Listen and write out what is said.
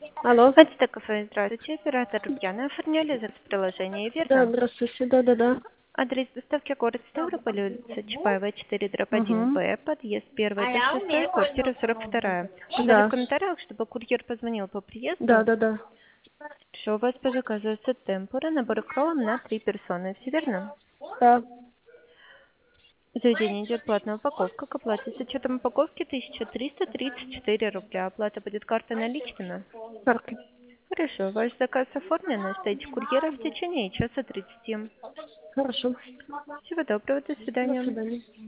Алло. Хотите кафе, здравствуйте, оператор Яна, оформляли за приложение, Да, верно? здравствуйте. Да. Адрес доставки город Ставрополь, улица Чапаева, 4, дробь 1 Угу. Б, подъезд 1, этаж 6, квартира 42. Указали в Да. комментариях, чтобы курьер позвонил по Да, приезду. да, да. Что у вас по заказу темпура, набор кролом на 3 персоны, все верно? Да. Заведение идет платная упаковка, к оплате с учетом упаковки 1334 рубля. Оплата будет картой наличными. Карты. Хорошо, ваш заказ оформлен, ждите курьера в течение часа 30. Хорошо. Всего доброго, до До свидания. свидания.